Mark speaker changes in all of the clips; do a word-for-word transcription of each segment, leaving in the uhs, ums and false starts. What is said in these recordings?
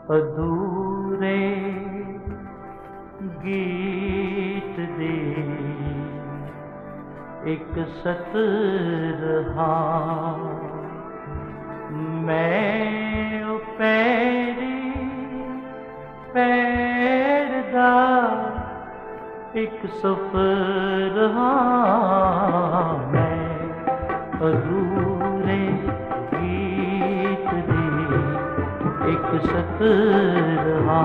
Speaker 1: अधूरे गीत दे एक सतरहा मैं ओ पैरी पैरदा एक सफरहा मैं अधूरे गीत दे एक सतरहा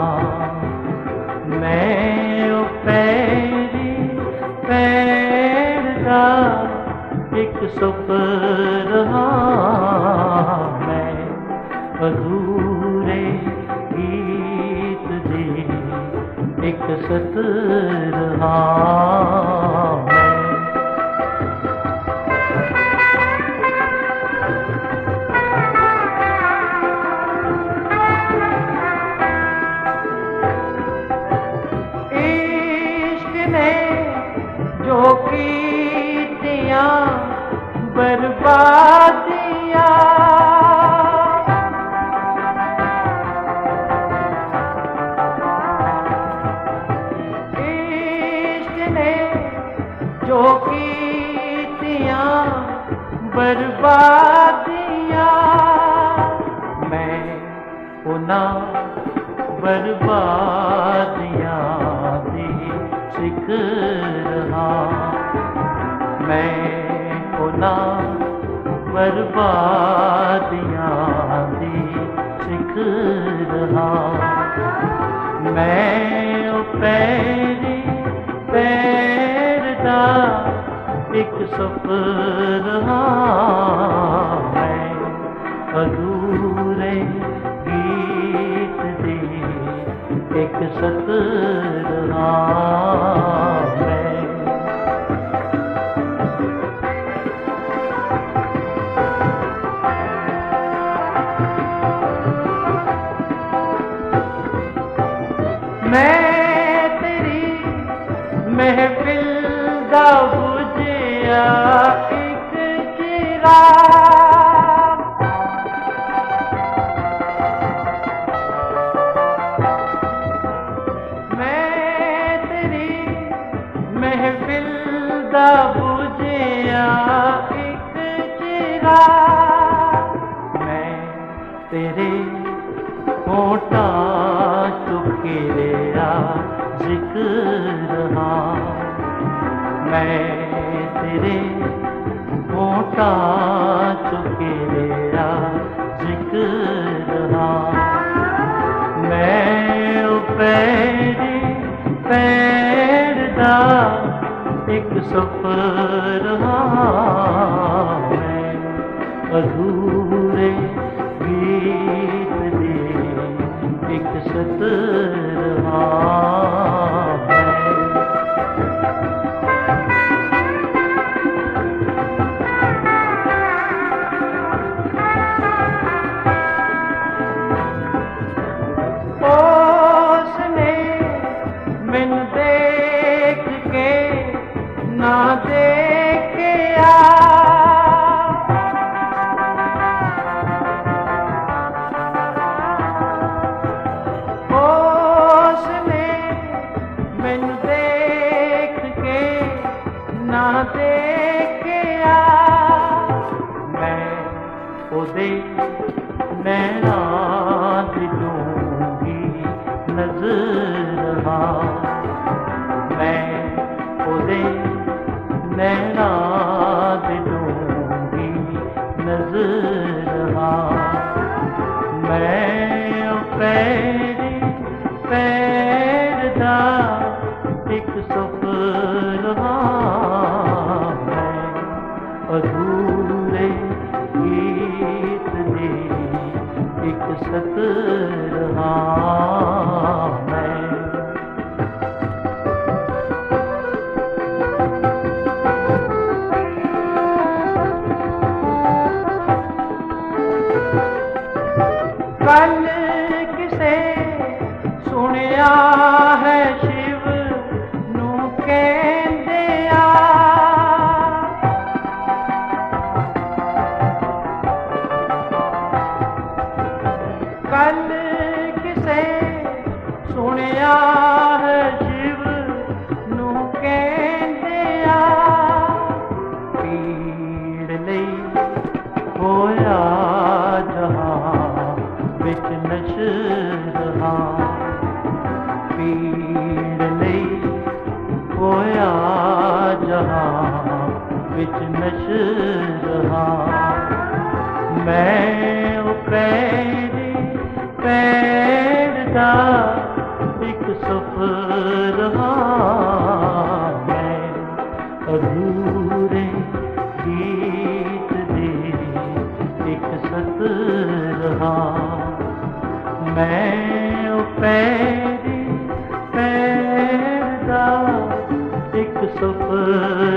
Speaker 1: मैं ओ पैरी पैरदा एक सफरहा मैं अधूरे गीत दे एक सतरहा जो कीतियां बर्बादियां इश्क ने जो कीतियां बर्बादियां मैं उन्हां बर्बादियां दी सिख रहा मैं उन्हां बर्बादियां दी सिख रहा मैं ओ पैरी पैरदा एक सफरहा मैं अधूरे गीत दे एक सतरहा मैं तेरी महफिल दा बुझिया एक चिराग मैं तेरी महफिल दा बुझिया एक चिराग मैं तेरे होठा चुके रेया जिक्र मैं तेरे होठा चुके रेया जिक्र मैं ओ पैरी पैरदा एक सफरहा मैं अधूरे गीत दे एक सतरहा उसने मैनू देख के ना देखिया मैनू देख के ना देखिया मैं ओदे नैना दी दूंगी नजर मैं ओदे नैना दी दूंगी नजर मैं पैरी पैरदा एक सफरहा मैं अधूरे गीत दे एक सतरहा मैं कल किसे सुनिया है शिव नू कहंदिया कल किसे सुनिया है शिव नू कहंदिया पीड़ लई होया जहां विच नशरा पीड़ लई होया जहां विच नशरा मैं ओ पैरी पैर दा एक सफर हाँ मैं अधूरे गीत दे एक सतर हाँ मैं ओ पैरी पैर दा एक सफर